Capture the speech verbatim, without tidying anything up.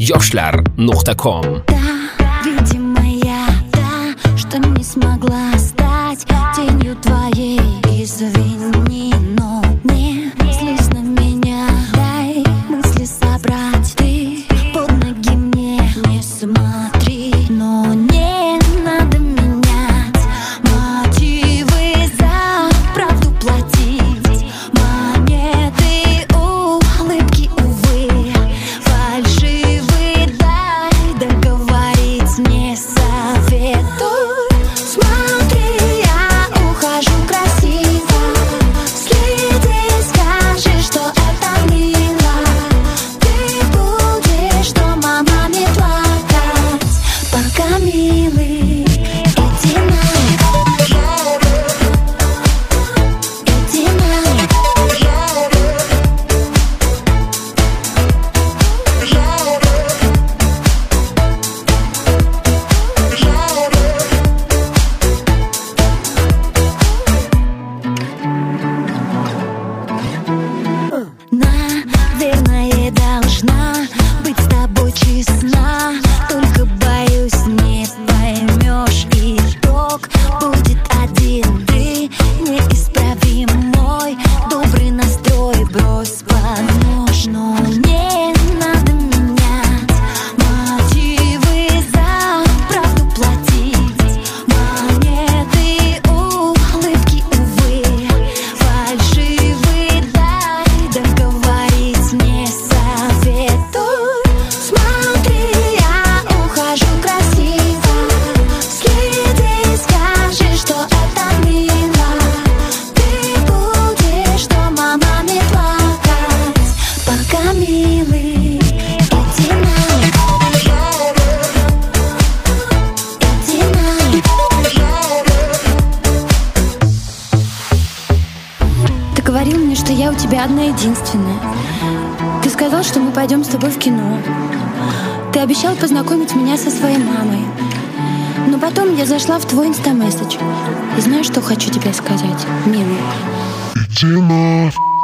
yoshlar nuqta com. Да, видимо, я та, что не смогла стать тенью твоей. Извини, но не злись на меня. Дай мысли собрать, ты под ноги мне не смотри. Но не надо менять мотивы, за правду платить. Монеты, улыбки, увы, фальшивы, дай договорить не советуй. Смотри, я ухожу красиво, следи, скажи, что это мило. Ты будешь дома маме плакать, пока милый. Иди на, иди на. Наверное, должна быть с тобой честна. Только боюсь, не поймешь, итог будет один. Ты неисправим мой добрый настрой, брось под нож. Но не надо менять мотивы, за правду платить. Монеты, улыбки, увы, фальшивы, дай договорить не советуй. Смотри, я ухожу красиво, следи, скажи, что это мило. Ты будешь дома маме плакать, пока милый. Иди на, иди на. Ты говорил мне, что я у тебя одна единственная. Ты сказал, что мы пойдем с тобой в кино. Ты обещал познакомить меня со своей мамой. Но потом я зашла в твой инстамессидж. И знаешь, что хочу тебе сказать, милый? Иди на.